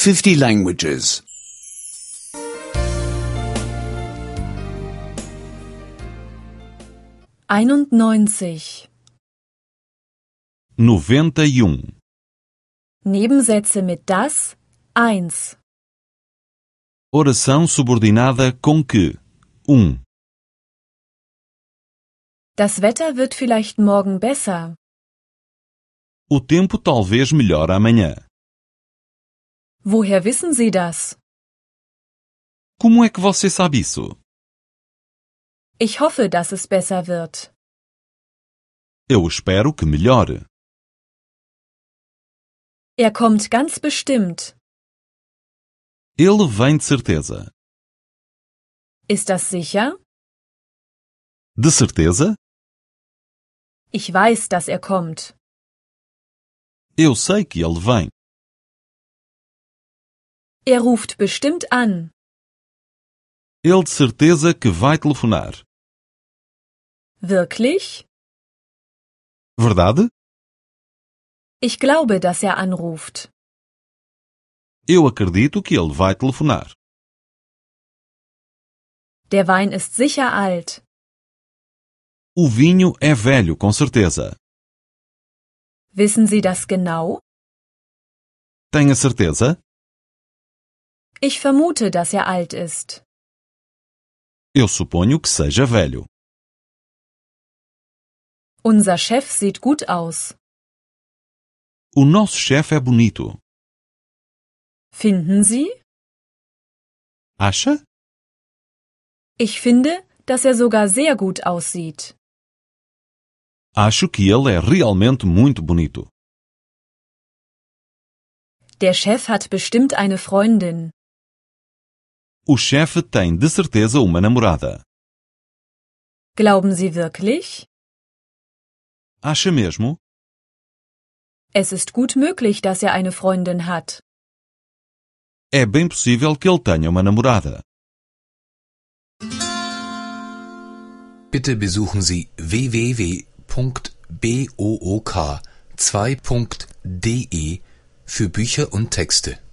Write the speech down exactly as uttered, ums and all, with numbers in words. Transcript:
fifty languages. einundneunzig. noventa e um. Nebensätze mit das, eins. Oração subordinada com que. um. Das Wetter wird vielleicht morgen besser. O tempo talvez melhore amanhã. Woher wissen Sie das? Como é que você sabe isso? Ich hoffe, dass es besser wird. Eu espero que melhore. Er kommt ganz bestimmt. Ele vem de certeza. Ist das sicher? De certeza? Ich weiß, dass er kommt. Eu sei que ele vem. Er ruft bestimmt an. Ele de certeza que vai telefonar. Wirklich? Verdade? Ich glaube, dass er anruft. Eu acredito que ele vai telefonar. Der Wein ist sicher alt. O vinho é velho, com certeza. Wissen Sie das genau? Tem a certeza? Ich vermute, dass er alt ist. Eu suponho que seja velho. Unser Chef sieht gut aus. O nosso chefe é bonito. Finden Sie? Acha? Ich finde, dass er sogar sehr gut aussieht. Acho que ele é realmente muito bonito. Der Chef hat bestimmt eine Freundin. O chefe tem de certeza uma namorada. Glauben Sie wirklich? Acha mesmo? Es ist gut möglich, dass er eine Freundin hat. É bem possível que ele tenha uma namorada. Bitte besuchen Sie w w w punkt book zwei punkt de für Bücher und Texte.